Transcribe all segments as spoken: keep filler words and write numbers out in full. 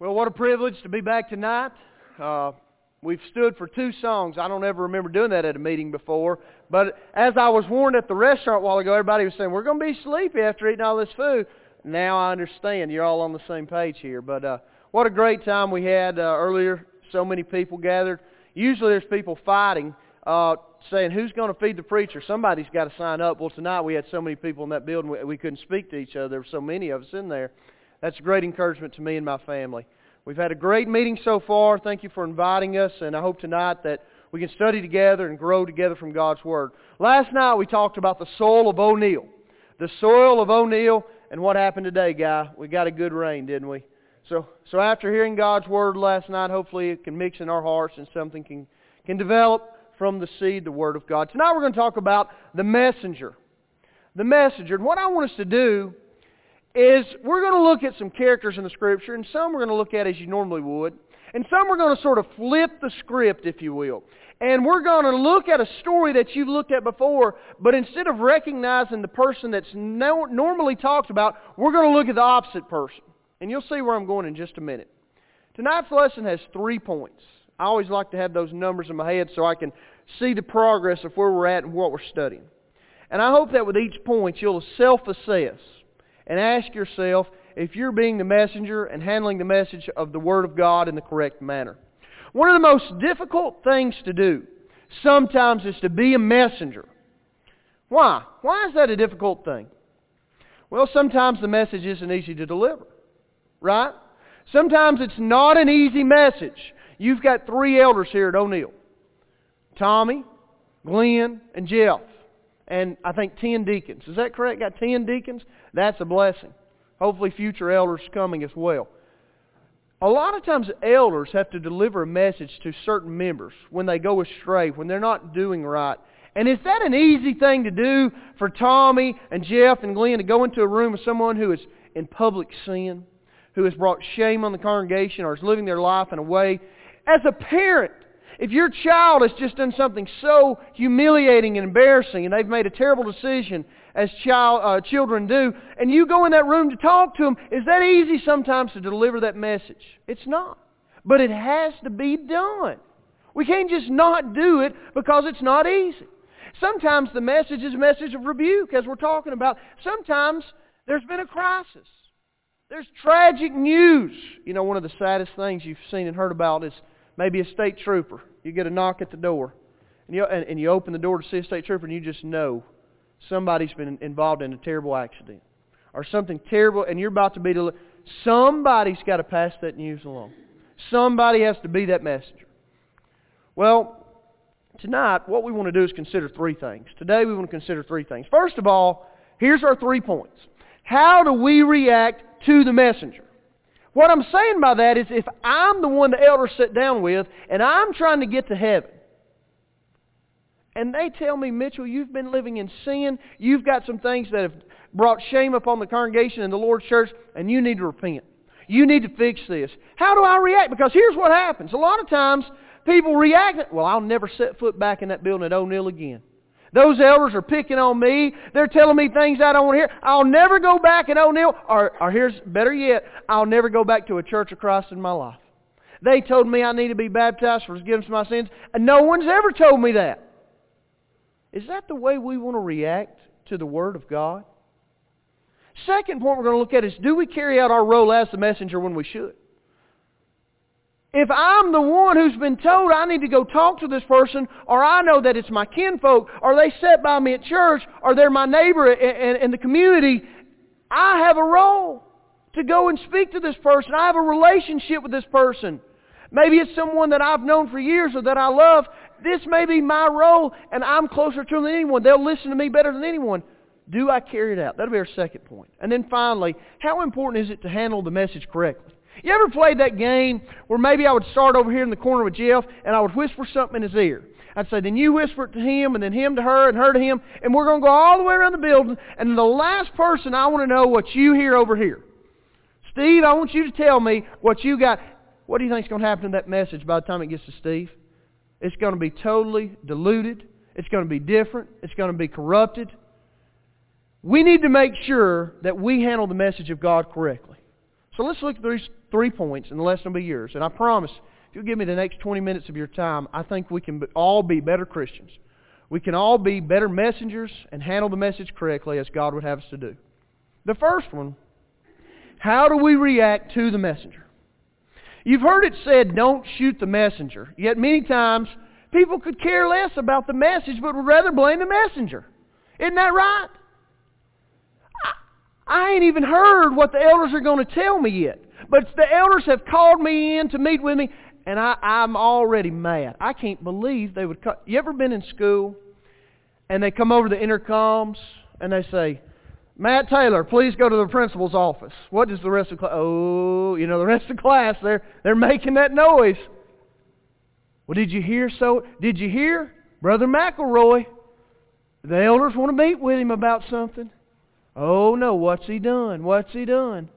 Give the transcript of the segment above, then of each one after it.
Well, what a privilege to be back tonight. Uh, we've stood for two songs. I don't ever remember doing that at a meeting before. But as I was warned at the restaurant a while ago, everybody was saying, we're going to be sleepy after eating all this food. Now I understand. You're all on the same page here. But uh, what a great time we had uh, earlier. So many people gathered. Usually there's people fighting, uh, saying, who's going to feed the preacher? Somebody's got to sign up. Well, tonight we had so many people in that building, we, we couldn't speak to each other. There were so many of us in there. That's a great encouragement to me and my family. We've had a great meeting so far. Thank you for inviting us, and I hope tonight that we can study together and grow together from God's Word. Last night we talked about the soil of O'Neill. The soil of O'Neill, and what happened today, Guy? We got a good rain, didn't we? So so after hearing God's Word last night, hopefully it can mix in our hearts and something can, can develop from the seed, the Word of God. Tonight we're going to talk about the messenger. The messenger. And what I want us to do is we're going to look at some characters in the Scripture, and some we're going to look at as you normally would, and some we're going to sort of flip the script, if you will. And we're going to look at a story that you've looked at before, but instead of recognizing the person that's no, normally talked about, we're going to look at the opposite person. And you'll see where I'm going in just a minute. Tonight's lesson has three points. I always like to have those numbers in my head so I can see the progress of where we're at and what we're studying. And I hope that with each point you'll self-assess and ask yourself if you're being the messenger and handling the message of the Word of God in the correct manner. One of the most difficult things to do sometimes is to be a messenger. Why? Why is that a difficult thing? Well, sometimes the message isn't easy to deliver, right? Sometimes it's not an easy message. You've got three elders here at O'Neill. Tommy, Glenn, and Jeff. And I think ten deacons. Is that correct? Got ten deacons? That's a blessing. Hopefully future elders coming as well. A lot of times elders have to deliver a message to certain members when they go astray, when they're not doing right. And is that an easy thing to do for Tommy and Jeff and Glenn to go into a room with someone who is in public sin, who has brought shame on the congregation or is living their life in a way? As a parent, if your child has just done something so humiliating and embarrassing and they've made a terrible decision as child, uh, children do, and you go in that room to talk to them, is that easy sometimes to deliver that message? It's not. But it has to be done. We can't just not do it because it's not easy. Sometimes the message is a message of rebuke, as we're talking about. Sometimes there's been a crisis. There's tragic news. You know, one of the saddest things you've seen and heard about is maybe a state trooper. You get a knock at the door, and you, and, and you open the door to see a state trooper, and you just know somebody's been involved in a terrible accident. Or something terrible, and you're about to be... Del- Somebody's got to pass that news along. Somebody has to be that messenger. Well, tonight, what we want to do is consider three things. Today, we want to consider three things. First of all, here's our three points. How do we react to the messenger? What I'm saying by that is if I'm the one the elders sit down with and I'm trying to get to heaven, and they tell me, Mitchell, you've been living in sin, you've got some things that have brought shame upon the congregation and the Lord's church, and you need to repent. You need to fix this. How do I react? Because here's what happens. A lot of times people react, well, I'll never set foot back in that building at O'Neill again. Those elders are picking on me. They're telling me things I don't want to hear. I'll never go back in O'Neill. Or, or here's better yet, I'll never go back to a Church of Christ in my life. They told me I need to be baptized for forgiveness of my sins, and no one's ever told me that. Is that the way we want to react to the Word of God? Second point we're going to look at is, do we carry out our role as the messenger when we should? If I'm the one who's been told I need to go talk to this person, or I know that it's my kinfolk, or they sit by me at church, or they're my neighbor in, in, in the community, I have a role to go and speak to this person. I have a relationship with this person. Maybe it's someone that I've known for years or that I love. This may be my role, and I'm closer to them than anyone. They'll listen to me better than anyone. Do I carry it out? That'll be our second point. And then finally, how important is it to handle the message correctly? You ever played that game where maybe I would start over here in the corner with Jeff and I would whisper something in his ear? I'd say, then you whisper it to him, and then him to her, and her to him, and we're going to go all the way around the building, and the last person, I want to know what you hear over here. Steve, I want you to tell me what you got. What do you think is going to happen to that message by the time it gets to Steve? It's going to be totally diluted. It's going to be different. It's going to be corrupted. We need to make sure that we handle the message of God correctly. So let's look at these three points, and the lesson will be yours. And I promise, if you'll give me the next twenty minutes of your time, I think we can all be better Christians. We can all be better messengers and handle the message correctly as God would have us to do. The first one, how do we react to the messenger? You've heard it said, don't shoot the messenger. Yet many times, people could care less about the message, but would rather blame the messenger. Isn't that right? I, I ain't even heard what the elders are going to tell me yet. But the elders have called me in to meet with me, and I, I'm already mad. I can't believe they would call. You ever been in school, and they come over the intercoms, and they say, Matt Taylor, please go to the principal's office. What does the rest of the class... Oh, you know, the rest of the class, they're, they're making that noise. Well, did you hear so... Did you hear? Brother McElroy, the elders want to meet with him about something. Oh, no, what's he done? What's he done?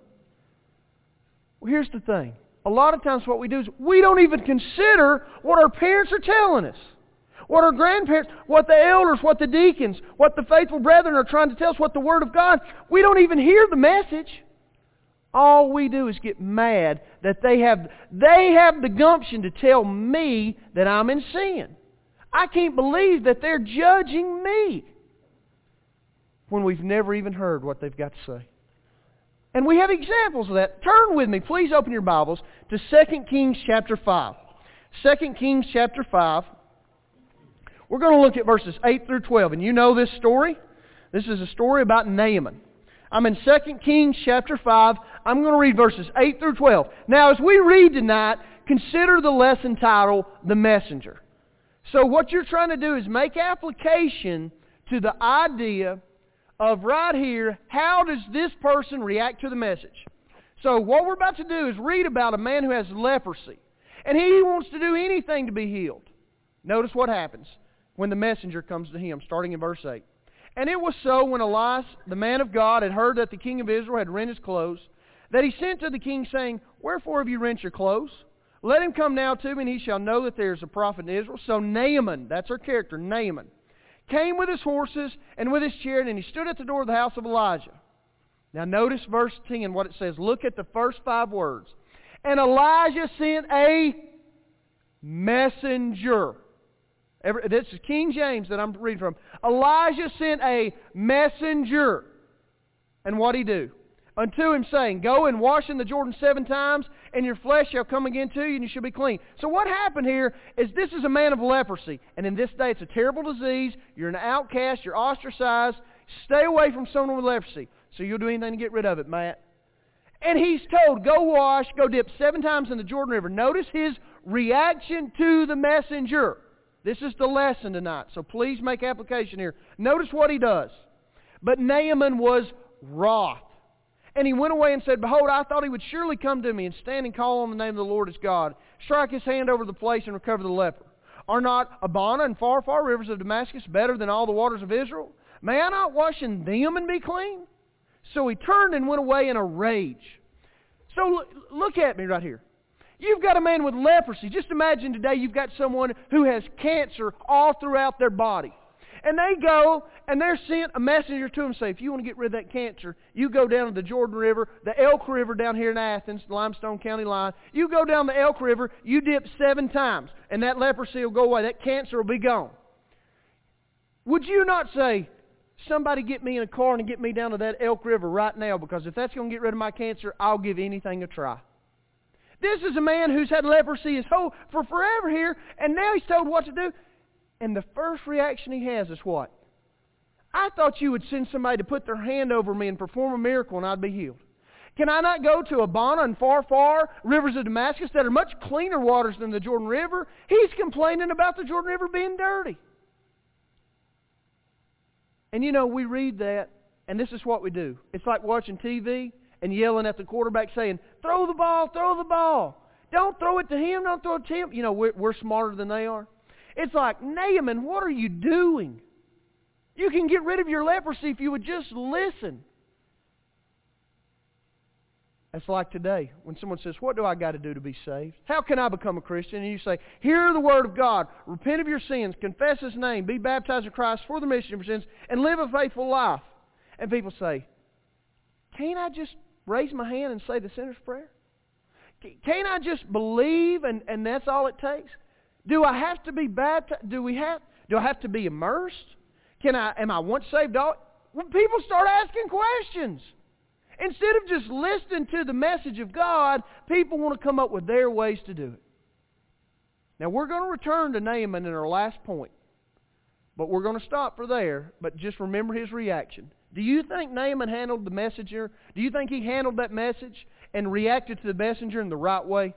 Well, here's the thing. A lot of times what we do is we don't even consider what our parents are telling us. What our grandparents, what the elders, what the deacons, what the faithful brethren are trying to tell us, what the Word of God. We don't even hear the message. All we do is get mad that they have, they have the gumption to tell me that I'm in sin. I can't believe that they're judging me when we've never even heard what they've got to say. And we have examples of that. Turn with me, please open your Bibles to Second Kings chapter five. Second Kings chapter five. We're going to look at verses eight through twelve. And you know this story. This is a story about Naaman. I'm in Second Kings chapter five. I'm going to read verses eight through twelve. Now, as we read tonight, consider the lesson title, The Messenger. So what you're trying to do is make application to the idea of right here, how does this person react to the message? So what we're about to do is read about a man who has leprosy. And he wants to do anything to be healed. Notice what happens when the messenger comes to him, starting in verse eight. And it was so when Elias, the man of God, had heard that the king of Israel had rent his clothes, that he sent to the king, saying, Wherefore have you rent your clothes? Let him come now to me, and he shall know that there is a prophet in Israel. So Naaman, that's our character, Naaman, came with his horses and with his chariot, and he stood at the door of the house of Elijah. Now notice verse ten, what it says. Look at the first five words. And Elijah sent a messenger. Every, this is King James that I'm reading from. Elijah sent a messenger. And what did he do? Unto him saying, Go and wash in the Jordan seven times, and your flesh shall come again to you, and you shall be clean. So what happened here is this is a man of leprosy. And in this day it's a terrible disease. You're an outcast. You're ostracized. Stay away from someone with leprosy. So you'll do anything to get rid of it, Matt. And he's told, go wash, go dip seven times in the Jordan River. Notice his reaction to the messenger. This is the lesson tonight, so please make application here. Notice what he does. But Naaman was wroth. And he went away and said, Behold, I thought he would surely come to me and stand and call on the name of the Lord his God, strike his hand over the place and recover the leper. Are not Abana and far, far rivers of Damascus better than all the waters of Israel? May I not wash in them and be clean? So he turned and went away in a rage. So look, look at me right here. You've got a man with leprosy. Just imagine today you've got someone who has cancer all throughout their body. And they go and they're sent a messenger to them and say, if you want to get rid of that cancer, you go down to the Jordan River, the Elk River down here in Athens, the Limestone County line. You go down the Elk River, you dip seven times, and that leprosy will go away. That cancer will be gone. Would you not say, somebody get me in a car and get me down to that Elk River right now, because if that's going to get rid of my cancer, I'll give anything a try. This is a man who's had leprosy his whole, for forever here, and now he's told what to do. And the first reaction he has is what? I thought you would send somebody to put their hand over me and perform a miracle and I'd be healed. Can I not go to Abana and far, far rivers of Damascus that are much cleaner waters than the Jordan River? He's complaining about the Jordan River being dirty. And you know, we read that, and this is what we do. It's like watching T V and yelling at the quarterback saying, throw the ball, throw the ball. Don't throw it to him, don't throw it to him. You know, we're, we're smarter than they are. It's like, Naaman, what are you doing? You can get rid of your leprosy if you would just listen. That's like today when someone says, what do I got to do to be saved? How can I become a Christian? And you say, hear the word of God, repent of your sins, confess His name, be baptized in Christ for the remission of your sins, and live a faithful life. And people say, can't I just raise my hand and say the sinner's prayer? Can't I just believe and, and that's all it takes? Do I have to be baptized? Do we have? Do I have to be immersed? Can I? Am I once saved? All? When people start asking questions, instead of just listening to the message of God, people want to come up with their ways to do it. Now we're going to return to Naaman in our last point, but we're going to stop for there. But just remember his reaction. Do you think Naaman handled the messenger? Do you think he handled that message and reacted to the messenger in the right way?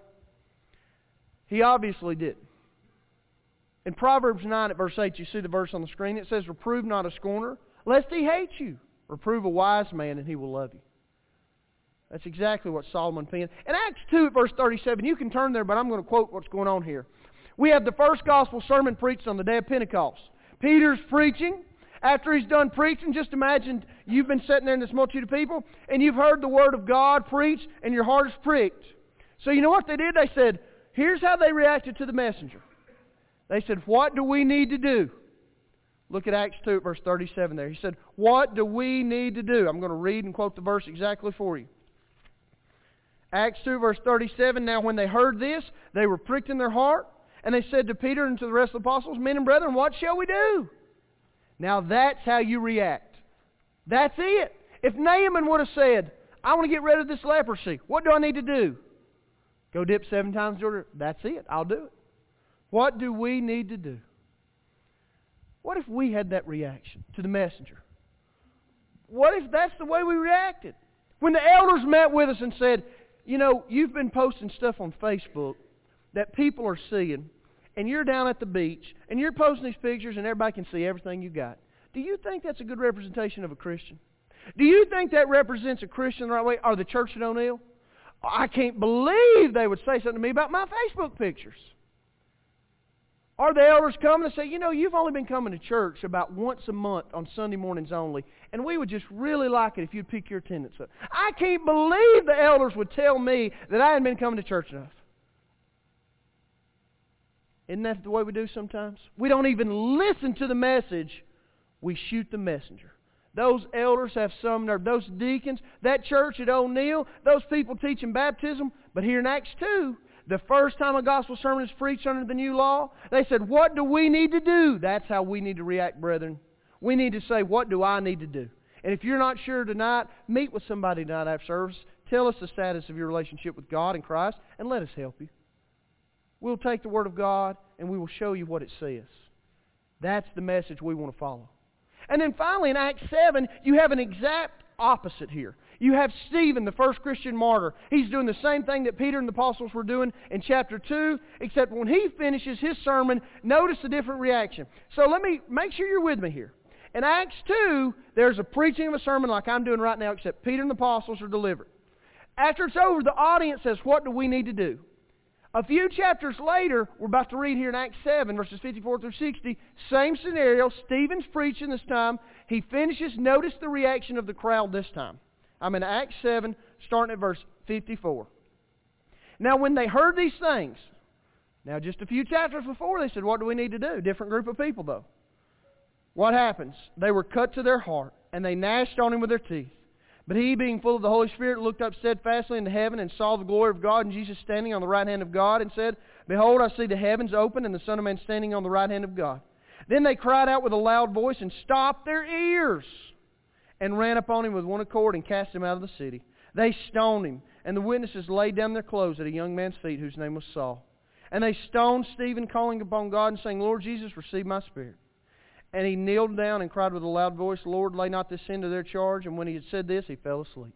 He obviously didn't. In Proverbs nine at verse eight, you see the verse on the screen. It says, "Reprove not a scorner, lest he hate you. Reprove a wise man, and he will love you." That's exactly what Solomon penned. In Acts two at verse thirty-seven, you can turn there, but I'm going to quote what's going on here. We have the first gospel sermon preached on the day of Pentecost. Peter's preaching. After he's done preaching, just imagine you've been sitting there in this multitude of people, and you've heard the Word of God preached, and your heart is pricked. So you know what they did? They said, here's how they reacted to the messenger. They said, what do we need to do? Look at Acts two, verse thirty-seven there. He said, what do we need to do? I'm going to read and quote the verse exactly for you. Acts two, verse thirty-seven, "Now when they heard this, they were pricked in their heart, and they said to Peter and to the rest of the apostles, 'Men and brethren, what shall we do?'" Now that's how you react. That's it. If Naaman would have said, "I want to get rid of this leprosy. What do I need to do?" Go dip seven times in Jordan. That's it. I'll do it. What do we need to do? What if we had that reaction to the messenger? What if that's the way we reacted? When the elders met with us and said, you know, you've been posting stuff on Facebook that people are seeing, and you're down at the beach, and you're posting these pictures, and everybody can see everything you got. Do you think that's a good representation of a Christian? Do you think that represents a Christian the right way, or the church at O'Neill? I can't believe they would say something to me about my Facebook pictures. Or the elders come and say, you know, you've only been coming to church about once a month on Sunday mornings only, and we would just really like it if you'd pick your attendance up. I can't believe the elders would tell me that I hadn't been coming to church enough. Isn't that the way we do sometimes? We don't even listen to the message. We shoot the messenger. Those elders have some nerve. Those deacons, that church at O'Neill, those people teaching baptism. But here in Acts two, the first time a gospel sermon is preached under the new law, they said, what do we need to do? That's how we need to react, brethren. We need to say, what do I need to do? And if you're not sure tonight, meet with somebody tonight after service. Tell us the status of your relationship with God and Christ, and let us help you. We'll take the Word of God, and we will show you what it says. That's the message we want to follow. And then finally, in Acts seven, you have an exact opposite here. You have Stephen, the first Christian martyr. He's doing the same thing that Peter and the apostles were doing in chapter two, except when he finishes his sermon, notice the different reaction. So let me make sure you're with me here. In Acts two, there's a preaching of a sermon like I'm doing right now, except Peter and the apostles are delivered. After it's over, the audience says, what do we need to do? A few chapters later, we're about to read here in Acts seven, verses fifty-four through sixty, same scenario. Stephen's preaching this time. He finishes. Notice the reaction of the crowd this time. I'm in Acts seven, starting at verse fifty-four. Now when they heard these things, now just a few chapters before, they said, what do we need to do? Different group of people, though. What happens? They were cut to their heart, and they gnashed on him with their teeth. But he, being full of the Holy Spirit, looked up steadfastly into heaven and saw the glory of God and Jesus standing on the right hand of God, and said, Behold, I see the heavens open and the Son of Man standing on the right hand of God. Then they cried out with a loud voice and stopped their ears and ran upon him with one accord and cast him out of the city. They stoned him, and the witnesses laid down their clothes at a young man's feet whose name was Saul. And they stoned Stephen, calling upon God and saying, Lord Jesus, receive my spirit. And he kneeled down and cried with a loud voice, Lord, lay not this sin to their charge. And when he had said this, he fell asleep.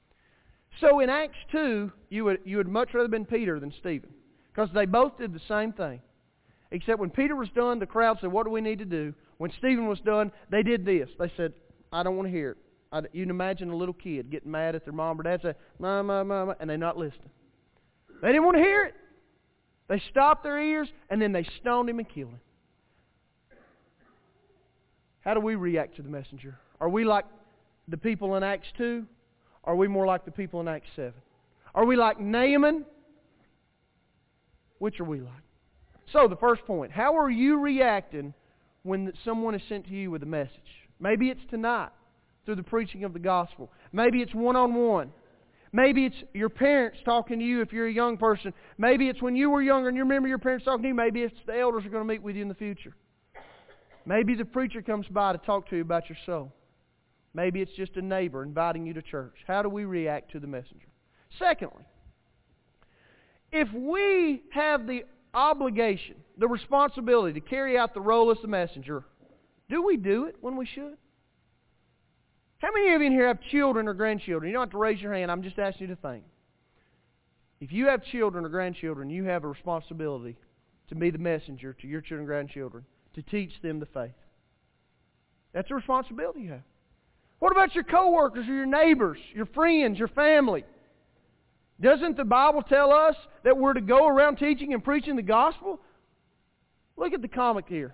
So in Acts two, you would, you would much rather been Peter than Stephen, because they both did the same thing. Except when Peter was done, the crowd said, what do we need to do? When Stephen was done, they did this. They said, I don't want to hear it. I, you can imagine a little kid getting mad at their mom or dad, say, Mama, Mama, and they're not listening. They didn't want to hear it. They stopped their ears, and then they stoned him and killed him. How do we react to the messenger? Are we like the people in Acts two? Or are we more like the people in Acts seven? Are we like Naaman? Which are we like? So the first point, how are you reacting when someone is sent to you with a message? Maybe it's tonight through the preaching of the gospel. Maybe it's one-on-one. Maybe it's your parents talking to you if you're a young person. Maybe it's when you were younger and you remember your parents talking to you. Maybe it's the elders are going to meet with you in the future. Maybe the preacher comes by to talk to you about your soul. Maybe it's just a neighbor inviting you to church. How do we react to the messenger? Secondly, if we have the obligation, the responsibility to carry out the role as the messenger, do we do it when we should? How many of you in here have children or grandchildren? You don't have to raise your hand. I'm just asking you to think. If you have children or grandchildren, you have a responsibility to be the messenger to your children and grandchildren, to teach them the faith. That's a responsibility you have. What about your coworkers or your neighbors, your friends, your family? Doesn't the Bible tell us that we're to go around teaching and preaching the gospel? Look at the comic here.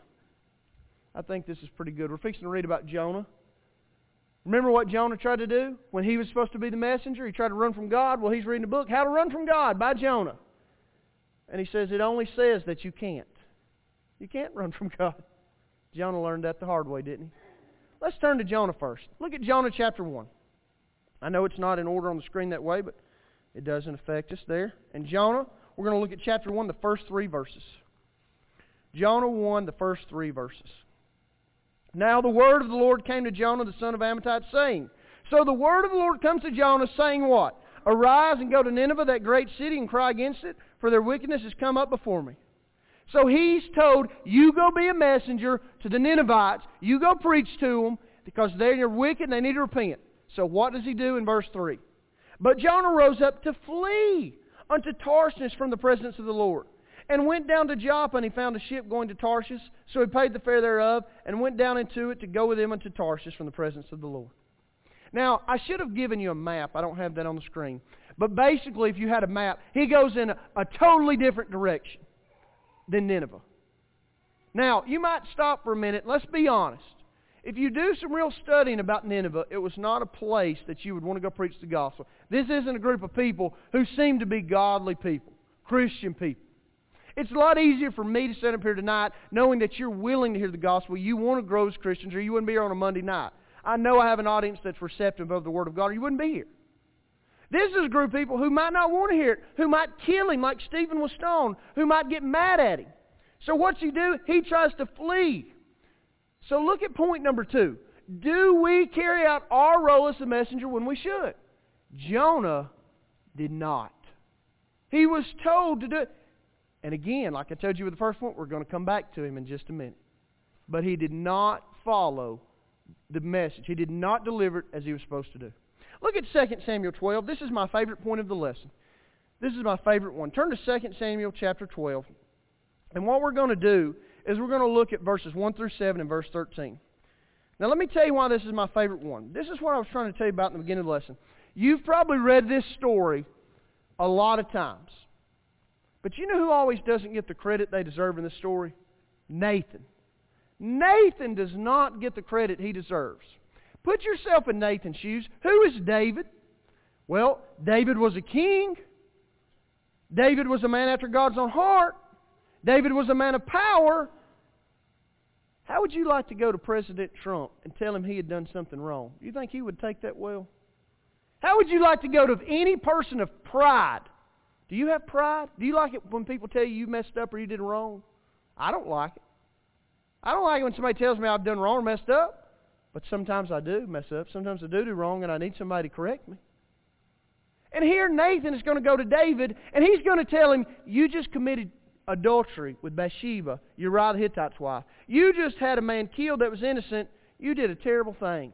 I think this is pretty good. We're fixing to read about Jonah. Remember what Jonah tried to do when he was supposed to be the messenger? He tried to run from God. Well, he's reading a book, How to Run from God by Jonah. And he says it only says that you can't. You can't run from God. Jonah learned that the hard way, didn't he? Let's turn to Jonah first. Look at Jonah chapter one. I know it's not in order on the screen that way, but it doesn't affect us there. And Jonah, we're going to look at chapter one, the first three verses. Jonah one, the first three verses. Now the word of the Lord came to Jonah, the son of Amittai, saying, So the word of the Lord comes to Jonah, saying what? Arise and go to Nineveh, that great city, and cry against it, for their wickedness has come up before me. So he's told, you go be a messenger to the Ninevites. You go preach to them, because they're wicked and they need to repent. So what does he do in verse three? But Jonah rose up to flee unto Tarshish from the presence of the Lord, and went down to Joppa, and he found a ship going to Tarshish. So he paid the fare thereof, and went down into it to go with him unto Tarshish from the presence of the Lord. Now, I should have given you a map. I don't have that on the screen. But basically, if you had a map, he goes in a, a totally different direction than Nineveh. Now, you might stop for a minute. Let's be honest. If you do some real studying about Nineveh, it was not a place that you would want to go preach the gospel. This isn't a group of people who seem to be godly people, Christian people. It's a lot easier for me to stand up here tonight knowing that you're willing to hear the gospel. You want to grow as Christians, or you wouldn't be here on a Monday night. I know I have an audience that's receptive of the Word of God, or you wouldn't be here. This is a group of people who might not want to hear it, who might kill him like Stephen was stoned, who might get mad at him. So what's he do? He tries to flee. So look at point number two. Do we carry out our role as the messenger when we should? Jonah did not. He was told to do it. And again, like I told you with the first point, we're going to come back to him in just a minute. But he did not follow the message. He did not deliver it as he was supposed to do. Look at Second Samuel twelve. This is my favorite point of the lesson. This is my favorite one. Turn to Second Samuel chapter twelve. And what we're going to do is we're going to look at verses one through seven and verse thirteen. Now let me tell you why this is my favorite one. This is what I was trying to tell you about in the beginning of the lesson. You've probably read this story a lot of times. But you know who always doesn't get the credit they deserve in this story? Nathan. Nathan does not get the credit he deserves. Put yourself in Nathan's shoes. Who is David? Well, David was a king. David was a man after God's own heart. David was a man of power. How would you like to go to President Trump and tell him he had done something wrong? Do you think he would take that well? How would you like to go to any person of pride? Do you have pride? Do you like it when people tell you you messed up or you did wrong? I don't like it. I don't like it when somebody tells me I've done wrong or messed up. But sometimes I do mess up. Sometimes I do do wrong and I need somebody to correct me. And here Nathan is going to go to David and he's going to tell him, you just committed adultery with Bathsheba, Uriah the Hittite's wife. You just had a man killed that was innocent. You did a terrible thing.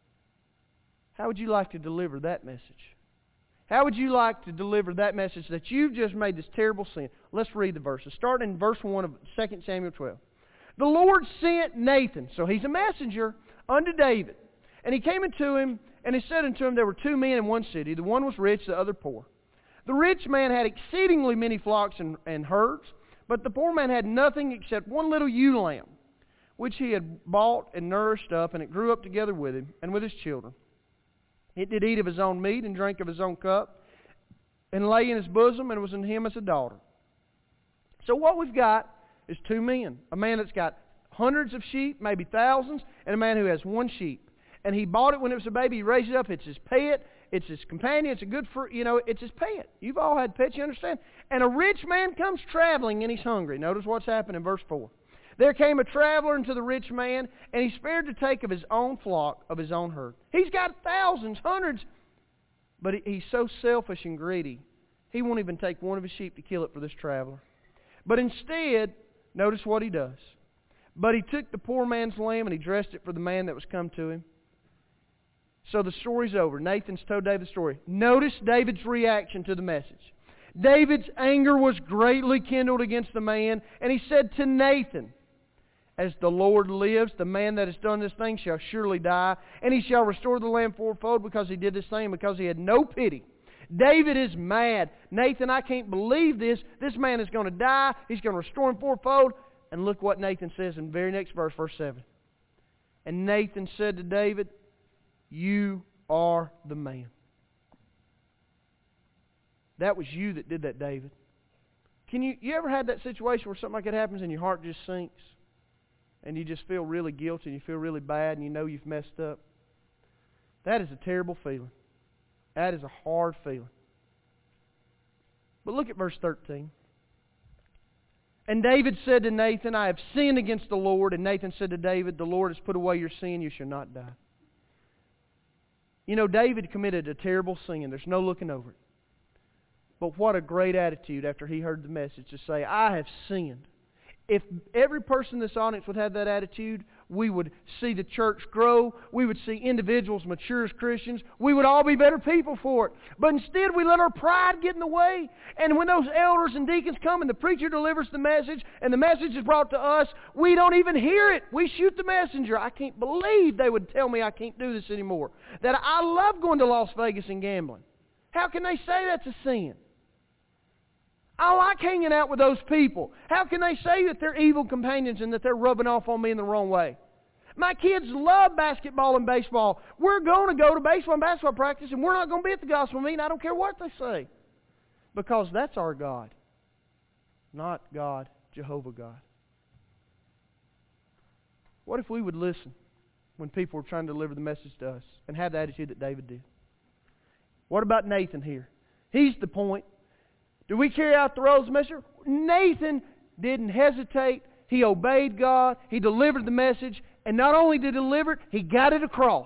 How would you like to deliver that message? How would you like to deliver that message that you've just made this terrible sin? Let's read the verses. Starting in verse one of Second Samuel twelve. The Lord sent Nathan, so he's a messenger, unto David. And he came unto him, and he said unto him, there were two men in one city. The one was rich, the other poor. The rich man had exceedingly many flocks and, and herds, but the poor man had nothing except one little ewe lamb, which he had bought and nourished up, and it grew up together with him and with his children. It did eat of his own meat and drank of his own cup, and lay in his bosom, and was in him as a daughter. So what we've got is two men. A man that's got hundreds of sheep, maybe thousands, and a man who has one sheep. And he bought it when it was a baby. He raised it up. It's his pet. It's his companion. It's a good, for, you know, it's his pet. You've all had pets, you understand. And a rich man comes traveling and he's hungry. Notice what's happened in verse four. There came a traveler unto the rich man, and he spared to take of his own flock, of his own herd. He's got thousands, hundreds, but he's so selfish and greedy, he won't even take one of his sheep to kill it for this traveler. But instead, notice what he does. But he took the poor man's lamb and he dressed it for the man that was come to him. So the story's over. Nathan's told David the story. Notice David's reaction to the message. David's anger was greatly kindled against the man, and he said to Nathan, as the Lord lives, the man that has done this thing shall surely die, and he shall restore the lamb fourfold because he did this thing, because he had no pity. David is mad. Nathan, I can't believe this. This man is going to die. He's going to restore him fourfold. And look what Nathan says in the very next verse, verse seven. And Nathan said to David, you are the man. That was you that did that, David. Can you, you ever had that situation where something like that happens and your heart just sinks? And you just feel really guilty and you feel really bad and you know you've messed up? That is a terrible feeling. That is a hard feeling. But look at verse thirteen. And David said to Nathan, I have sinned against the Lord. And Nathan said to David, the Lord has put away your sin, you shall not die. You know, David committed a terrible sin. There's no looking over it. But what a great attitude after he heard the message to say, I have sinned. If every person in this audience would have that attitude, we would see the church grow. We would see individuals mature as Christians. We would all be better people for it. But instead, we let our pride get in the way. And when those elders and deacons come and the preacher delivers the message and the message is brought to us, we don't even hear it. We shoot the messenger. I can't believe they would tell me I can't do this anymore. That I love going to Las Vegas and gambling. How can they say that's a sin? I like hanging out with those people. How can they say that they're evil companions and that they're rubbing off on me in the wrong way? My kids love basketball and baseball. We're going to go to baseball and basketball practice, and we're not going to be at the gospel meeting. I don't care what they say. Because that's our God. Not God, Jehovah God. What if we would listen when people were trying to deliver the message to us and have the attitude that David did? What about Nathan here? He's the point. Do we carry out the roles of the messenger? Nathan didn't hesitate. He obeyed God. He delivered the message. And not only did he deliver it, he got it across.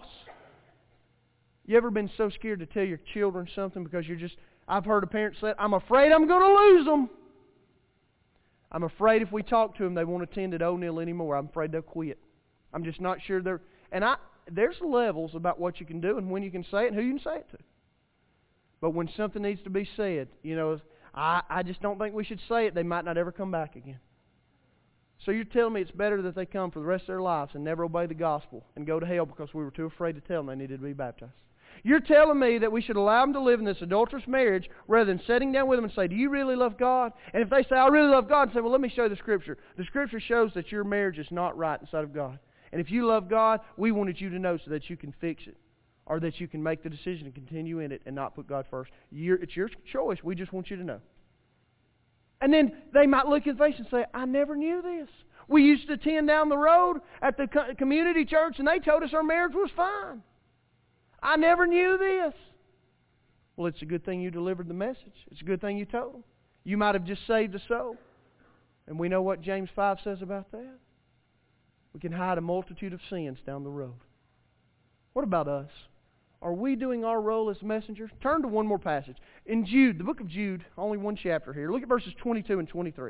You ever been so scared to tell your children something because you're just... I've heard a parent say, I'm afraid I'm going to lose them. I'm afraid if we talk to them, they won't attend at O'Neill anymore. I'm afraid they'll quit. I'm just not sure they're... And I, there's levels about what you can do and when you can say it and who you can say it to. But when something needs to be said, you know... I, I just don't think we should say it. They might not ever come back again. So you're telling me it's better that they come for the rest of their lives and never obey the gospel and go to hell because we were too afraid to tell them they needed to be baptized. You're telling me that we should allow them to live in this adulterous marriage rather than sitting down with them and say, do you really love God? And if they say, I really love God, and say, well, let me show you the Scripture. The Scripture shows that your marriage is not right inside of God. And if you love God, we wanted you to know so that you can fix it. Or that you can make the decision to continue in it and not put God first. You're, it's your choice. We just want you to know. And then they might look in the face and say, I never knew this. We used to attend down the road at the co- community church and they told us our marriage was fine. I never knew this. Well, it's a good thing you delivered the message. It's a good thing you told them. You might have just saved a soul. And we know what James five says about that. We can hide a multitude of sins down the road. What about us? Are we doing our role as messengers? Turn to one more passage. In Jude, the book of Jude, only one chapter here. Look at verses twenty-two and twenty-three.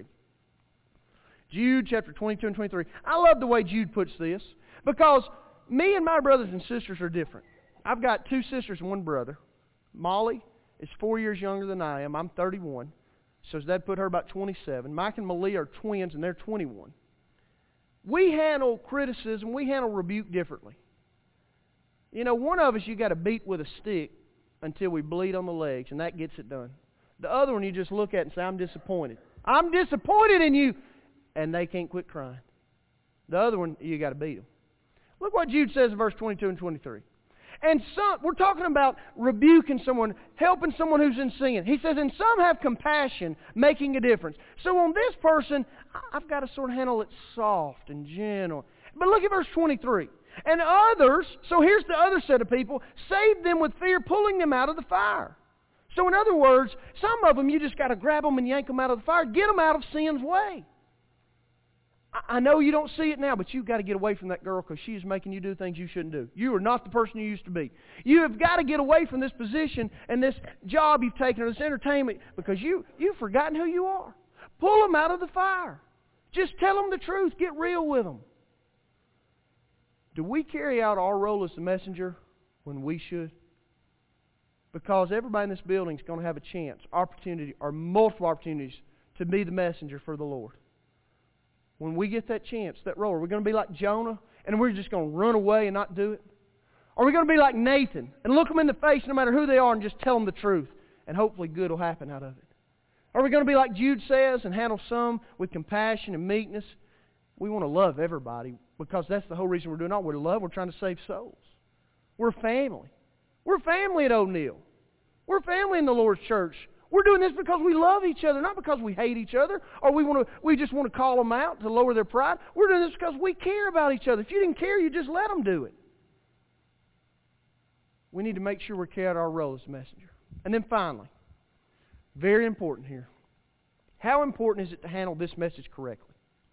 Jude chapter twenty-two and twenty-three. I love the way Jude puts this because me and my brothers and sisters are different. I've got two sisters and one brother. Molly is four years younger than I am. I'm thirty-one. So that put her about twenty-seven. Mike and Malia are twins and they're twenty-one. We handle criticism, we handle rebuke differently. You know, one of us you got to beat with a stick until we bleed on the legs, and that gets it done. The other one you just look at and say, I'm disappointed. I'm disappointed in you. And they can't quit crying. The other one, you got to beat them. Look what Jude says in verse twenty-two and twenty-three. And some, we're talking about rebuking someone, helping someone who's in sin. He says, and some have compassion, making a difference. So on this person, I've got to sort of handle it soft and gentle. But look at verse twenty-three. And others, so here's the other set of people, saved them with fear, pulling them out of the fire. So in other words, some of them you just got to grab them and yank them out of the fire, get them out of sin's way. I know you don't see it now, but you've got to get away from that girl because she is making you do things you shouldn't do. You are not the person you used to be. You have got to get away from this position and this job you've taken or this entertainment because you, you've forgotten who you are. Pull them out of the fire. Just tell them the truth. Get real with them. Do we carry out our role as the messenger when we should? Because everybody in this building is going to have a chance, opportunity, or multiple opportunities to be the messenger for the Lord. When we get that chance, that role, are we going to be like Jonah and we're just going to run away and not do it? Or are we going to be like Nathan and look them in the face no matter who they are and just tell them the truth and hopefully good will happen out of it? Or are we going to be like Jude says and handle some with compassion and meekness? We want to love everybody because that's the whole reason we're doing all. We're love. We're trying to save souls. We're family. We're family at O'Neill. We're family in the Lord's church. We're doing this because we love each other, not because we hate each other or we want to. We just want to call them out to lower their pride. We're doing this because we care about each other. If you didn't care, you just let them do it. We need to make sure we carry out our role as a messenger. And then finally, very important here, how important is it to handle this message correctly?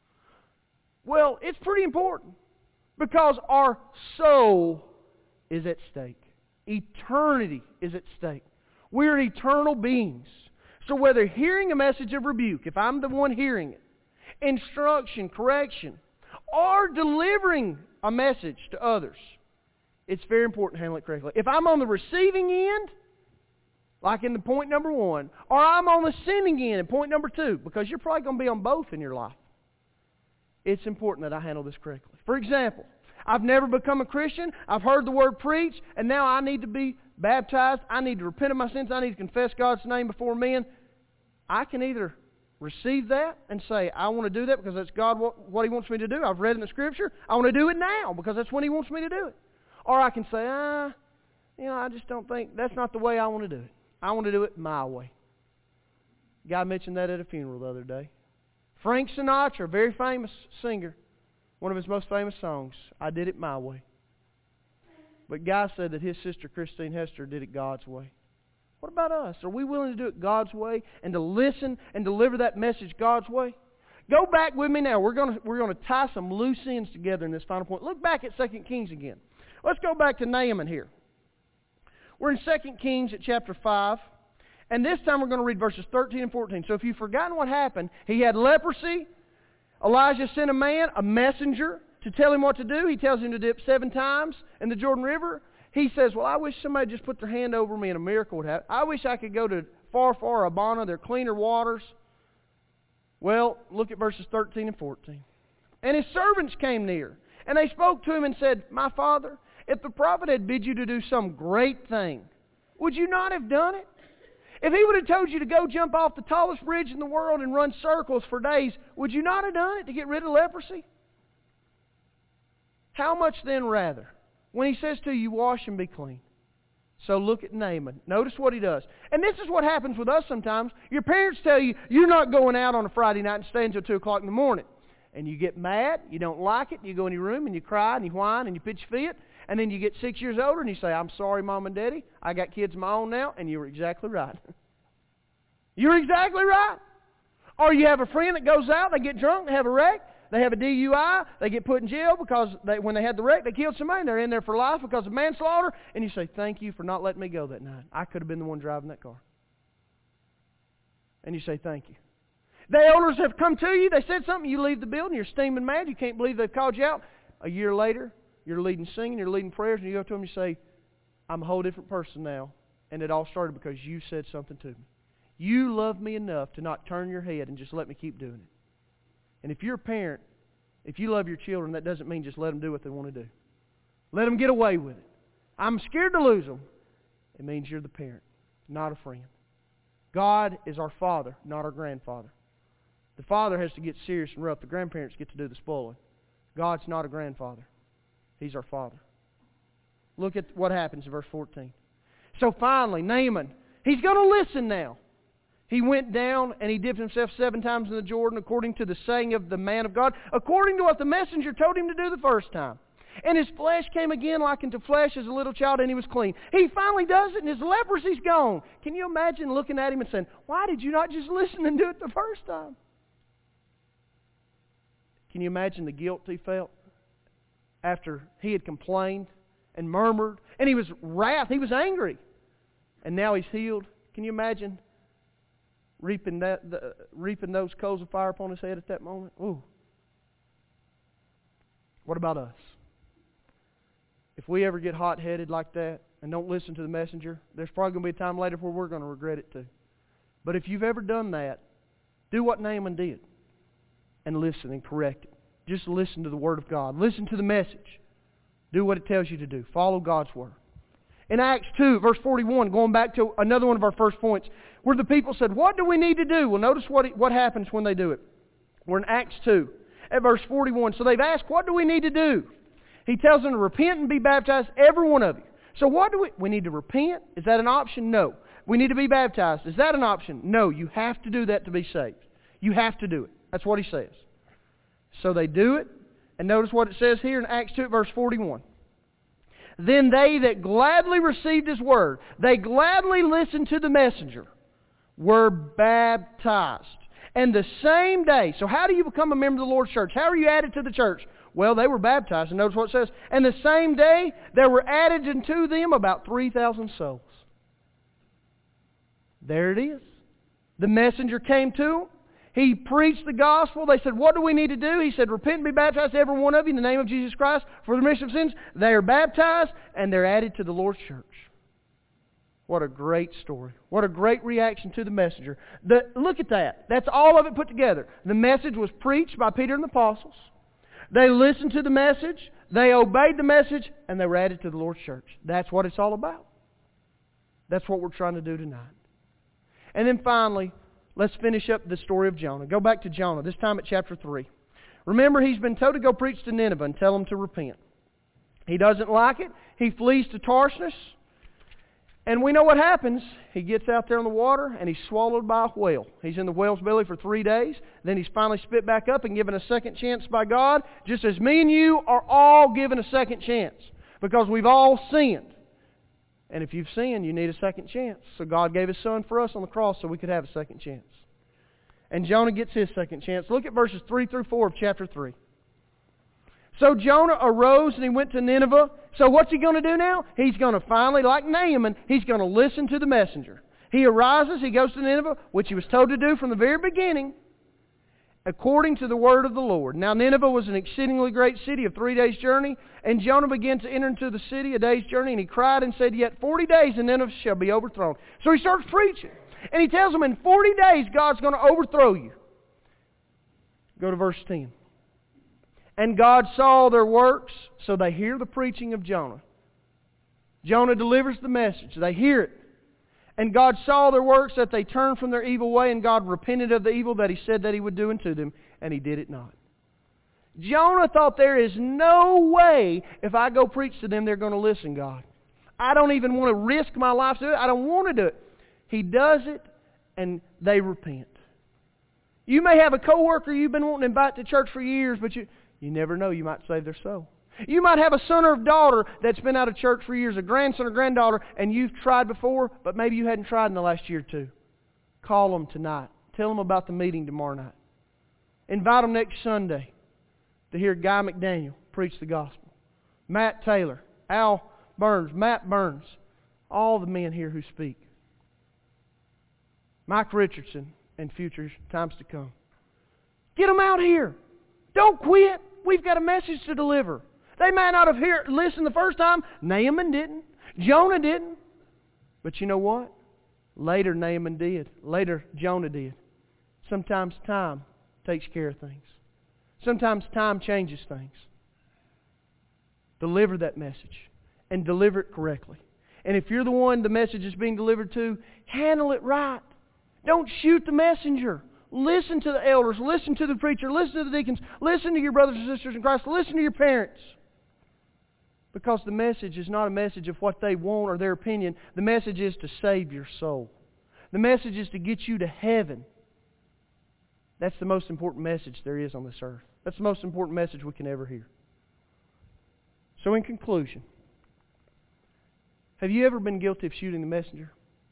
Well, it's pretty important because our soul is at stake. Eternity is at stake. We're eternal beings. So whether hearing a message of rebuke, if I'm the one hearing it, instruction, correction, or delivering a message to others, it's very important to handle it correctly. If I'm on the receiving end, like in the point number one, or I'm on the sending end in point number two, because you're probably going to be on both in your life, it's important that I handle this correctly. For example, I've never become a Christian. I've heard the word preached, and now I need to be baptized. I need to repent of my sins. I need to confess God's name before men. I can either receive that and say, I want to do that because that's God what, what He wants me to do. I've read in the Scripture. I want to do it now because that's when He wants me to do it. Or I can say, ah, you know, I just don't think, that's not the way I want to do it. I want to do it my way. A guy mentioned that at a funeral the other day. Frank Sinatra, a very famous singer, one of his most famous songs, I Did It My Way. But Guy said that his sister Christine Hester did it God's way. What about us? Are we willing to do it God's way and to listen and deliver that message God's way? Go back with me now. We're going to, we're going to tie some loose ends together in this final point. Look back at Second Kings again. Let's go back to Naaman here. We're in Second Kings at chapter five. And this time we're going to read verses thirteen and fourteen. So if you've forgotten what happened, he had leprosy. Elijah sent a man, a messenger, to tell him what to do. He tells him to dip seven times in the Jordan River. He says, well, I wish somebody just put their hand over me and a miracle would happen. I wish I could go to far, far Abana. They're cleaner waters. Well, look at verses thirteen and fourteen. And his servants came near, and they spoke to him and said, my father, if the prophet had bid you to do some great thing, would you not have done it? If he would have told you to go jump off the tallest bridge in the world and run circles for days, would you not have done it to get rid of leprosy? How much then rather, when he says to you, wash and be clean? So look at Naaman. Notice what he does. And this is what happens with us sometimes. Your parents tell you, you're not going out on a Friday night and stay until two o'clock in the morning. And you get mad, you don't like it, you go in your room and you cry and you whine and you pitch a fit. And then you get six years older and you say, I'm sorry, Mom and Daddy, I got kids of my own now. And you were exactly right. You're exactly right. Or you have a friend that goes out, they get drunk, they have a wreck, they have a D U I, they get put in jail because they, when they had the wreck, they killed somebody and they're in there for life because of manslaughter. And you say, thank you for not letting me go that night. I could have been the one driving that car. And you say, thank you. The elders have come to you, they said something, you leave the building, you're steaming mad, you can't believe they've called you out. A year later, you're leading singing, you're leading prayers, and you go to them and you say, I'm a whole different person now. And it all started because you said something to me. You love me enough to not turn your head and just let me keep doing it. And if you're a parent, if you love your children, that doesn't mean just let them do what they want to do. Let them get away with it. I'm scared to lose them. It means you're the parent, not a friend. God is our father, not our grandfather. The father has to get serious and rough. The grandparents get to do the spoiling. God's not a grandfather. He's our father. Look at what happens in verse fourteen. So finally, Naaman, he's going to listen now. He went down and he dipped himself seven times in the Jordan according to the saying of the man of God, according to what the messenger told him to do the first time. And his flesh came again like unto flesh as a little child, and he was clean. He finally does it, and his leprosy's gone. Can you imagine looking at him and saying, why did you not just listen and do it the first time? Can you imagine the guilt he felt after he had complained and murmured? And he was wrath. He was angry. And now he's healed. Can you imagine reaping that, the, reaping those coals of fire upon his head at that moment? Ooh. What about us? If we ever get hot-headed like that and don't listen to the messenger, there's probably going to be a time later where we're going to regret it too. But if you've ever done that, do what Naaman did and listen and correct it. Just listen to the Word of God. Listen to the message. Do what it tells you to do. Follow God's Word. In Acts two, verse forty-one, going back to another one of our first points, where the people said, what do we need to do? Well, notice what, what happens when they do it. We're in Acts two, at verse forty-one. So they've asked, what do we need to do? He tells them to repent and be baptized, every one of you. So what do we... We need to repent? Is that an option? No. We need to be baptized. Is that an option? No. You have to do that to be saved. You have to do it. That's what he says. So they do it. And notice what it says here in Acts two, verse forty-one. Then they that gladly received his word, they gladly listened to the messenger, were baptized. And the same day, so how do you become a member of the Lord's church? How are you added to the church? Well, they were baptized. And notice what it says. And the same day, there were added unto them about three thousand souls. There it is. The messenger came to them. He preached the gospel. They said, what do we need to do? He said, repent and be baptized, every one of you, in the name of Jesus Christ, for the remission of sins. They are baptized, and they're added to the Lord's church. What a great story. What a great reaction to the messenger. The, look at that. That's all of it put together. The message was preached by Peter and the apostles. They listened to the message. They obeyed the message, and they were added to the Lord's church. That's what it's all about. That's what we're trying to do tonight. And then finally, let's finish up the story of Jonah. Go back to Jonah, this time at chapter three. Remember, he's been told to go preach to Nineveh and tell them to repent. He doesn't like it. He flees to Tarshish. And we know what happens. He gets out there on the water and he's swallowed by a whale. He's in the whale's belly for three days. Then he's finally spit back up and given a second chance by God, just as me and you are all given a second chance. Because we've all sinned. And if you've sinned, you need a second chance. So God gave His Son for us on the cross so we could have a second chance. And Jonah gets his second chance. Look at verses three through four of chapter three. So Jonah arose and he went to Nineveh. So what's he going to do now? He's going to finally, like Naaman, he's going to listen to the messenger. He arises, he goes to Nineveh, which he was told to do from the very beginning, according to the word of the Lord. Now Nineveh was an exceedingly great city of three days' journey, and Jonah began to enter into the city a day's journey, and he cried and said, yet forty days and Nineveh shall be overthrown. So he starts preaching, and he tells them in forty days God's going to overthrow you. Go to verse ten. And God saw their works, so they hear the preaching of Jonah. Jonah delivers the message. They hear it. And God saw their works, that they turned from their evil way, and God repented of the evil that He said that He would do unto them, and He did it not. Jonah thought, there is no way if I go preach to them they're going to listen, God. I don't even want to risk my life to do it. I don't want to do it. He does it, and they repent. You may have a coworker you've been wanting to invite to church for years, but you... You never know, you might save their soul. You might have a son or a daughter that's been out of church for years, a grandson or granddaughter, and you've tried before, but maybe you hadn't tried in the last year or two. Call them tonight. Tell them about the meeting tomorrow night. Invite them next Sunday to hear Guy McDaniel preach the gospel. Matt Taylor, Al Burns, Matt Burns, all the men here who speak. Mike Richardson and future times to come. Get them out here. Don't quit. We've got a message to deliver. They might not have heard, listened the first time. Naaman didn't. Jonah didn't. But you know what? Later Naaman did. Later Jonah did. Sometimes time takes care of things. Sometimes time changes things. Deliver that message. And deliver it correctly. And if you're the one the message is being delivered to, handle it right. Don't shoot the messenger. Listen to the elders. Listen to the preacher. Listen to the deacons. Listen to your brothers and sisters in Christ. Listen to your parents. Because the message is not a message of what they want or their opinion. The message is to save your soul. The message is to get you to heaven. That's the most important message there is on this earth. That's the most important message we can ever hear. So in conclusion, have you ever been guilty of shooting the messenger?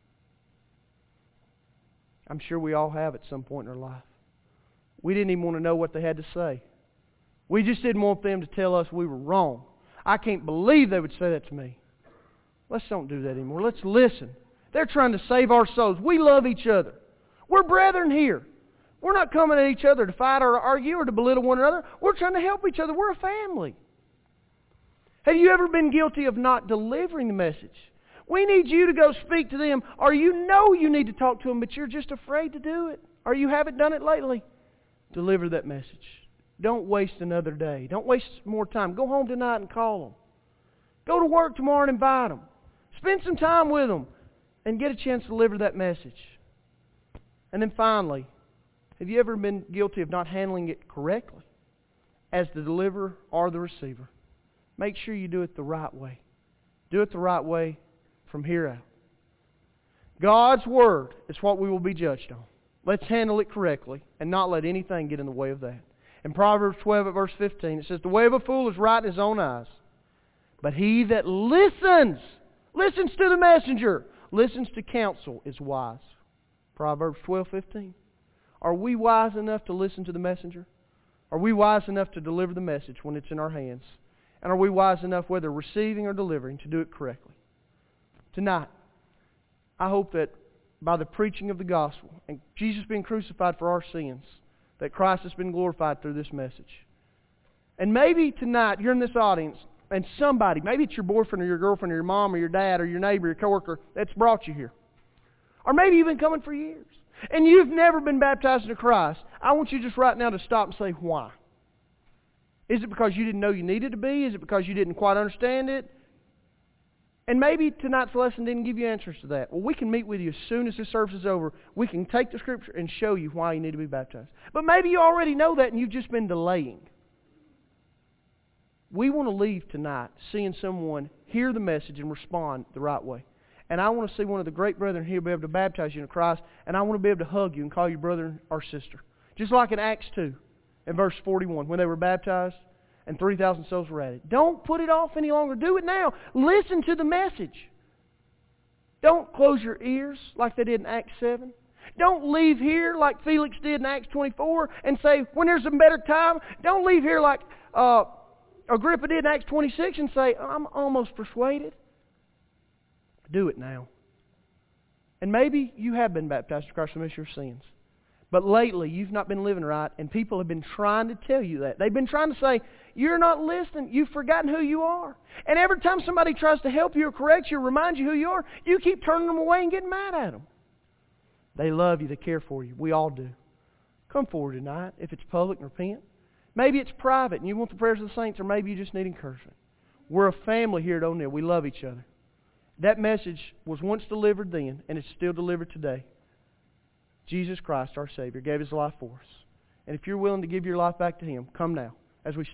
I'm sure we all have at some point in our life. We didn't even want to know what they had to say. We just didn't want them to tell us we were wrong. I can't believe they would say that to me. Let's don't do that anymore. Let's listen. They're trying to save our souls. We love each other. We're brethren here. We're not coming at each other to fight or argue or to belittle one another. We're trying to help each other. We're a family. Have you ever been guilty of not delivering the message? We need you to go speak to them, or you know you need to talk to them, but you're just afraid to do it, or you haven't done it lately. Deliver that message. Don't waste another day. Don't waste more time. Go home tonight and call them. Go to work tomorrow and invite them. Spend some time with them and get a chance to deliver that message. And then finally, have you ever been guilty of not handling it correctly as the deliverer or the receiver? Make sure you do it the right way. Do it the right way from here out. God's Word is what we will be judged on. Let's handle it correctly and not let anything get in the way of that. In Proverbs twelve at verse fifteen, it says, "The way of a fool is right in his own eyes, but he that listens, listens to the messenger, listens to counsel is wise." Proverbs twelve fifteen. Are we wise enough to listen to the messenger? Are we wise enough to deliver the message when it's in our hands? And are we wise enough, whether receiving or delivering, to do it correctly? Tonight, I hope that by the preaching of the gospel and Jesus being crucified for our sins, that Christ has been glorified through this message. And maybe tonight you're in this audience and somebody, maybe it's your boyfriend or your girlfriend or your mom or your dad or your neighbor or your coworker that's brought you here. Or maybe you've been coming for years and you've never been baptized into Christ. I want you just right now to stop and say, why? Is it because you didn't know you needed to be? Is it because you didn't quite understand it? And maybe tonight's lesson didn't give you answers to that. Well, we can meet with you as soon as this service is over. We can take the Scripture and show you why you need to be baptized. But maybe you already know that and you've just been delaying. We want to leave tonight seeing someone hear the message and respond the right way. And I want to see one of the great brethren here be able to baptize you in Christ, and I want to be able to hug you and call you brother or sister. Just like in Acts two, in verse forty-one, when they were baptized and three thousand souls were added. Don't put it off any longer. Do it now. Listen to the message. Don't close your ears like they did in Acts seven. Don't leave here like Felix did in Acts twenty-four and say, when there's a better time. Don't leave here like uh, Agrippa did in Acts twenty-six and say, I'm almost persuaded. Do it now. And maybe you have been baptized to Christ for the remission of your sins. But lately, you've not been living right, and people have been trying to tell you that. They've been trying to say, you're not listening. You've forgotten who you are. And every time somebody tries to help you or correct you or remind you who you are, you keep turning them away and getting mad at them. They love you. They care for you. We all do. Come forward tonight. If it's public, and repent. Maybe it's private, and you want the prayers of the saints, or maybe you just need encouragement. We're a family here at O'Neill. We love each other. That message was once delivered then, and it's still delivered today. Jesus Christ, our Savior, gave His life for us. And if you're willing to give your life back to Him, come now as we